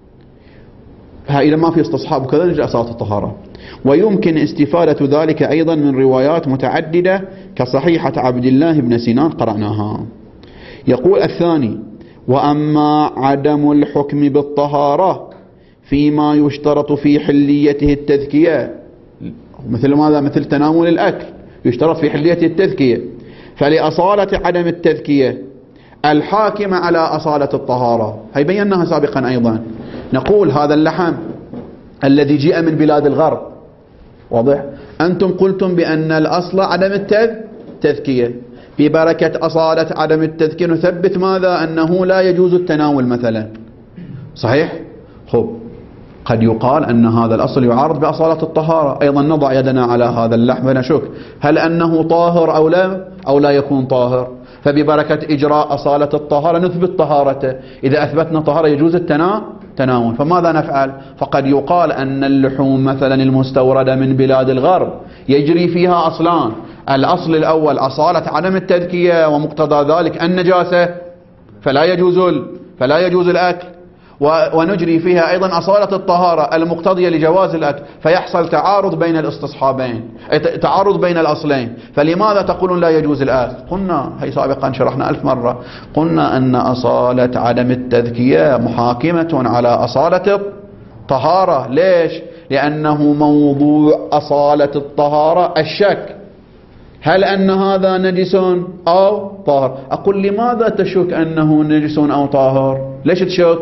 إذا ما في استصحاب وكذا نجي أصالة الطهارة. ويمكن استفادة ذلك أيضا من روايات متعددة كصحيحة عبد الله بن سنان قرأناها. يقول الثاني: وأما عدم الحكم بالطهارة فيما يشترط في حليته التذكية، مثل ماذا؟ مثل تناول الأكل يشترط في حليته التذكية، فلأصالة عدم التذكية الحاكم على أصالة الطهارة، هي بيناها سابقا أيضا. نقول هذا اللحم الذي جاء من بلاد الغرب، واضح؟ أنتم قلتم بأن الأصل عدم التذكية، ببركة أصالة عدم التذكية نثبت ماذا؟ أنه لا يجوز التناول مثلا، صحيح؟ خب قد يقال أن هذا الأصل يعارض بأصالة الطهارة، أيضا نضع يدنا على هذا اللحم ونشك هل أنه طاهر أو لا أو لا يكون طاهر، فببركة إجراء أصالة الطهارة نثبت طهارته. إذا أثبتنا طهارة يجوز التناول، فماذا نفعل؟ فقد يقال أن اللحوم مثلا المستوردة من بلاد الغرب يجري فيها أصلان، الأصل الأول أصالة عدم التذكية ومقتضى ذلك النجاسة فلا يجوز فلا يجوز الأكل، ونجري فيها أيضا أصالة الطهارة المقتضية لجواز الأكل، فيحصل تعارض بين الاستصحابين، تعارض بين الأصلين. فلماذا تقولون لا يجوز الأكل؟ قلنا هي سابقا شرحنا ألف مرة، قلنا أن أصالة عدم التذكية محاكمة على أصالة الطهارة. ليش؟ لأنه موضوع أصالة الطهارة الشك، هل أن هذا نجس أو طاهر؟ أقول لماذا تشك أنه نجس أو طاهر؟ ليش تشك؟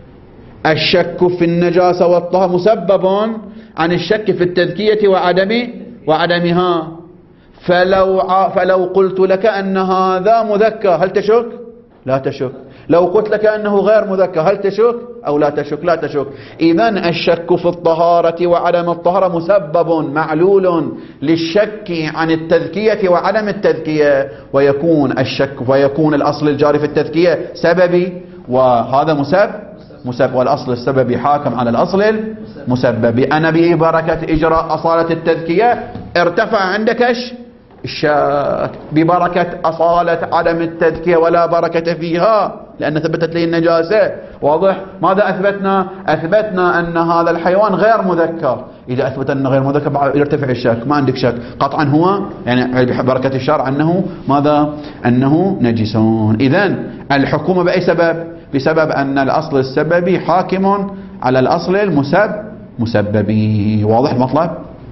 الشك في النجاسة والطهر مسبب عن الشك في التذكية وعدم وعدمها. فلو فلو قلت لك أن هذا مذكى هل تشك؟ لا تشك. لو قلت لك أنه غير مذكى هل تشك أو لا تشك؟ لا تشك. إذن الشك في الطهارة وعدم الطهارة مسبب معلول للشك عن التذكية وعدم التذكية، ويكون الشك ويكون الأصل الجاري في التذكية سببي، وهذا مسبب مسبب والأصل السببي حاكم على الأصل المسبب. أنا ببركة إجراء أصالة التذكية ارتفع عندك الشك، ببركة أصالة عدم التذكية ولا بركة فيها لأن ثبتت لي النجاسة. واضح؟ ماذا أثبتنا؟ أثبتنا أن هذا الحيوان غير مذكر. إذا أثبت أنه غير مذكر يرتفع الشك، ما عندك شك قطعا هو يعني ببركة الشرع أنه ماذا؟ أنه نجسون. إذن الحكومة بأي سبب؟ بسبب أن الأصل السببي حاكم على الأصل المسبب مسببي. واضح المطلب؟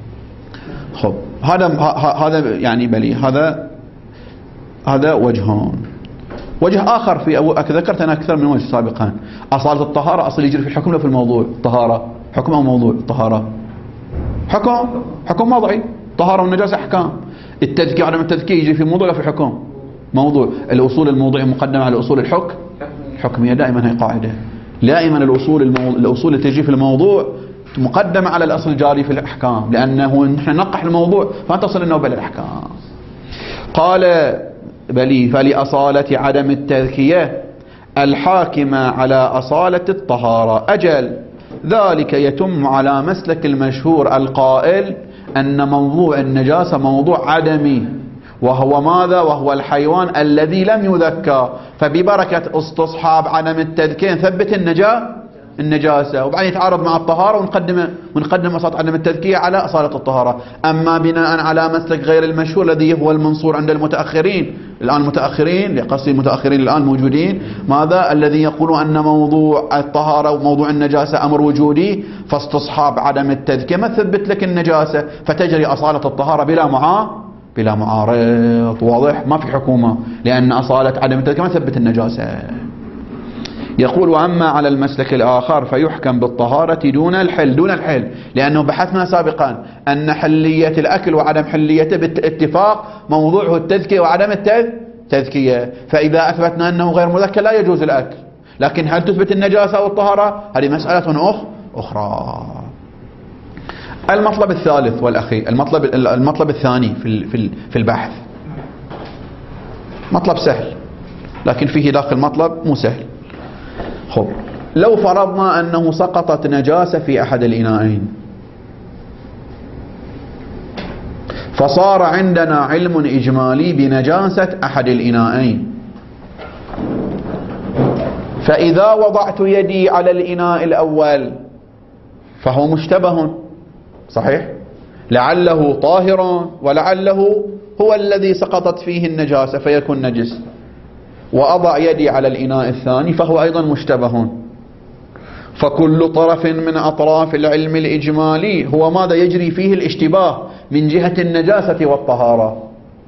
خب هذا هذا يعني بلي هذا هذا وجهان. وجه آخر في أو ذكرت أنا أكثر من وجه سابقا. أصالة الطهارة أصل يجري في الحكم لا في الموضوع؟ الطهارة حكم أو موضوع؟ الطهارة حكم حكم موضعي، طهارة والنجاسة أحكام. التذكية عدم التذكية يجري في موضوع لا في حكم؟ موضوع. الأصول الموضوعية مقدمة على أصول الحكم حكمية، دائما هي قاعدة، دائما الأصول المو... الأصول اللي تجي في الموضوع مقدمة على الأصل الجاري في الأحكام، لأنه نحن نقح الموضوع فتصل النوبة للأحكام. قال بلي فلأصالة عدم التذكية الحاكمة على أصالة الطهارة أجل ذلك يتم على مسلك المشهور القائل أن موضوع النجاسة موضوع عدمي، وهو ماذا؟ وهو الحيوان الذي لم يذكى، فببركة استصحاب عدم التذكية نثبت النجا النجاسة وبعدين يتعارض مع الطهارة ونقدم ونقدم أصالة عدم التذكية على أصالة الطهارة. أما بناء على مسلك غير المشهور الذي هو المنصور عند المتأخرين، الآن المتأخرين لقصد المتأخرين الآن موجودين، ماذا؟ الذي يقولون أن موضوع الطهارة وموضوع النجاسة أمر وجودي، فاستصحاب عدم التذكية ما تثبت لك النجاسة فتجري أصالة الطهارة بلا معا بلا معارض. واضح؟ ما في حكومة لأن أصالة عدم التذكية ما تثبت النجاسة. يقول وأما على المسلك الآخر فيحكم بالطهارة دون الحل دون الحل لأنه بحثنا سابقا أن حلية الأكل وعدم حليته بالاتفاق موضوعه التذكية وعدم التذكية، فإذا أثبتنا أنه غير مذكى لا يجوز الأكل، لكن هل تثبت النجاسة أو الطهارة؟ هذه مسألة أخ أخرى. المطلب الثالث والأخير، المطلب المطلب الثاني في في في البحث، مطلب سهل لكن فيه داخل مطلب مو سهل. خب لو فرضنا أنه سقطت نجاسة في أحد الإناءين، فصار عندنا علم إجمالي بنجاسة أحد الإناءين، فإذا وضعت يدي على الإناء الأول فهو مشتبه، صحيح؟ لعله طاهر ولعله هو الذي سقطت فيه النجاسة فيكون نجس. وأضع يدي على الإناء الثاني فهو أيضا مشتبه. فكل طرف من أطراف العلم الإجمالي هو ماذا يجري فيه الاشتباه من جهة النجاسة والطهارة.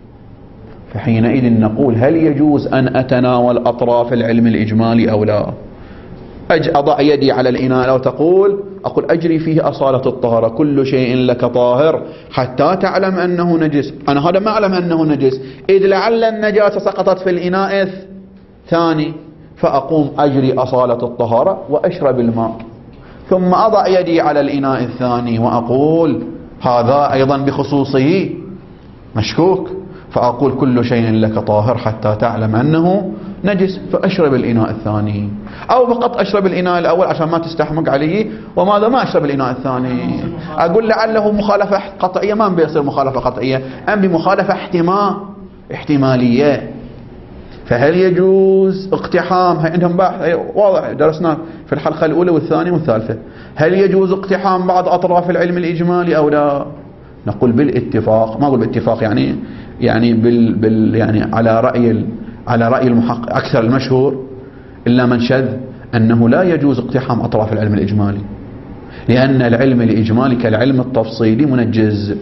فحينئذ نقول هل يجوز أن أتناول أطراف العلم الإجمالي أو لا؟ أج أضع يدي على الإناء لو تقول أقول أجري فيه أصالة الطهارة، كل شيء لك طاهر حتى تعلم أنه نجس. أنا هذا ما أعلم أنه نجس، إذ لعل النجاسة سقطت في الإناء الثاني، فأقوم أجري أصالة الطهارة وأشرب الماء، ثم أضع يدي على الإناء الثاني وأقول هذا أيضا بخصوصه مشكوك، فأقول كل شيء لك طاهر حتى تعلم أنه نجس، فأشرب الإناء الثاني. أو فقط أشرب الإناء الأول عشان ما تستحمق علي، وماذا ما أشرب الإناء الثاني. أقول لعله مخالفة قطعية، ما بيصير مخالفة قطعية، أم بمخالفة احتمال احتمالية. فهل يجوز اقتحام، عندهم بحث واضح درسناه في الحلقة الأولى والثانية والثالثة، هل يجوز اقتحام بعض أطراف العلم الإجمالي أو لا؟ نقول بالاتفاق، ما أقول بالاتفاق يعني يعني بال, بال يعني على رأي على رأي المحقق أكثر المشهور إلا من شذ أنه لا يجوز اقتحام أطراف العلم الإجمالي، لأن العلم الإجمالي كالعلم التفصيلي منجز،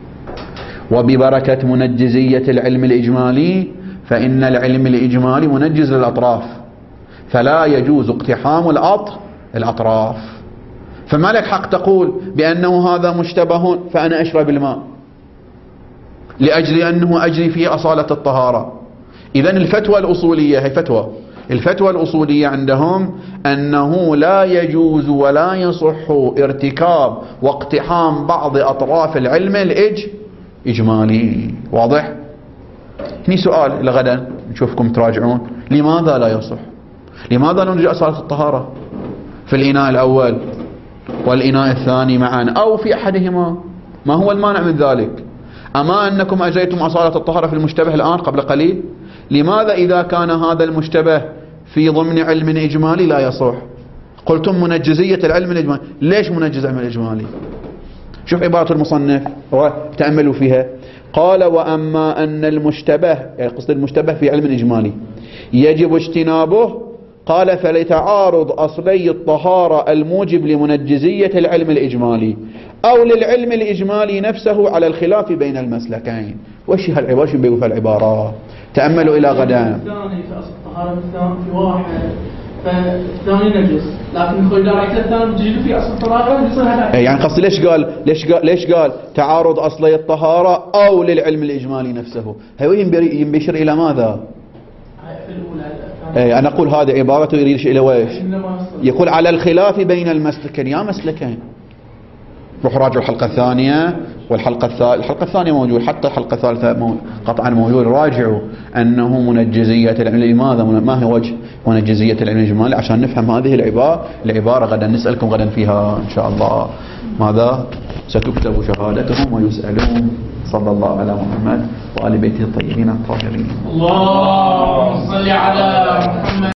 وببركة منجزية العلم الإجمالي فإن العلم الإجمالي منجز للأطراف، فلا يجوز اقتحام الأط الأطراف. فما لك حق تقول بأنه هذا مشتبه فأنا أشرب الماء لأجل أنه أجري فيه أصالة الطهارة. إذن الفتوى الأصولية هي فتوى الفتوى الأصولية عندهم أنه لا يجوز ولا يصح ارتكاب واقتحام بعض أطراف العلم الإجمالي. واضح؟ هني سؤال لغدا نشوفكم تراجعون، لماذا لا يصح؟ لماذا نرجع أصالة الطهارة في الإناء الأول والإناء الثاني معا أو في أحدهما؟ ما هو المانع من ذلك؟ أما أنكم أجريتم أصالة الطهارة في المشتبه الآن قبل قليل، لماذا إذا كان هذا المشتبه في ضمن علم إجمالي لا يصح؟ قلتم منجزية العلم الإجمالي، ليش منجز العلم الإجمالي؟ شوف عبارة المصنف تأملوا فيها، قال وأما أن المشتبه، يعني قصد المشتبه في علم إجمالي يجب اجتنابه، قال فلتعارض أصلي الطهارة الموجب لمنجزية العلم الإجمالي أو للعلم الإجمالي نفسه على الخلاف بين المسلكين. وش هالعبارة شو بيقول في العبارة؟ تأملوا إلى غدا. الثاني في أصل الطهارة في واحد فالثاني نجس، لكن خلي درجة الثاني بتجد في أصل الطهارة يصير هذا. يعني قصدي ليش قال ليش قال ليش قال تعارض أصلي الطهارة أو للعلم الإجمالي نفسه؟ هو ينبشر إلى ماذا؟ اي انا اقول هذه عبارته يريد الى ويش؟ يقول على الخلاف بين المسلكين. يا مسلكين، روحوا راجعوا الحلقه الثانيه والحلقه الثالثه، الحلقه الثانيه موجود، حتى الحلقه الثالثه مو... قطعا موجود، راجعوا انه منجزيه العلم. لماذا؟ ما هي وجه منجزيه العلم الاجمالي؟ عشان نفهم هذه العباره العباره غدا نسالكم غدا فيها ان شاء الله. ماذا ستكتب شهادتهم ويسالون. صلى الله على محمد وآل بيته الطيبين الطاهرين. اللهم صل على محمد.